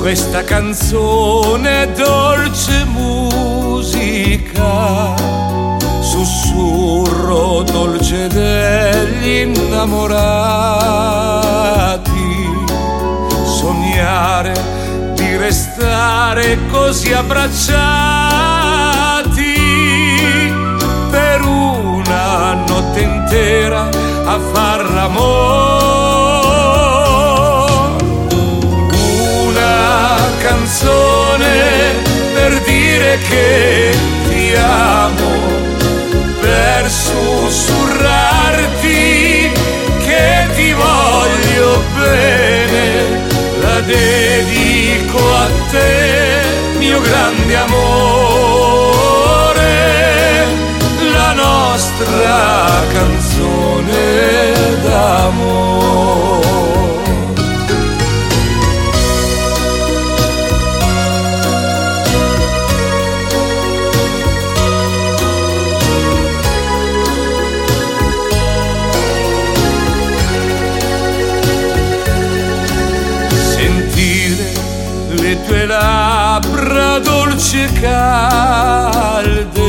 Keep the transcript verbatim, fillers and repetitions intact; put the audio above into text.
questa canzone è dolce musica, sussurro dolce degli innamorati, sognare di restare così abbracciati per una notte intera a far l'amore. Una canzone per dire che ti amo, per sussurrarti che ti voglio bene, la dedico a te, mio grande amore, la nostra canzone d'amore. Le tue labbra dolci e calde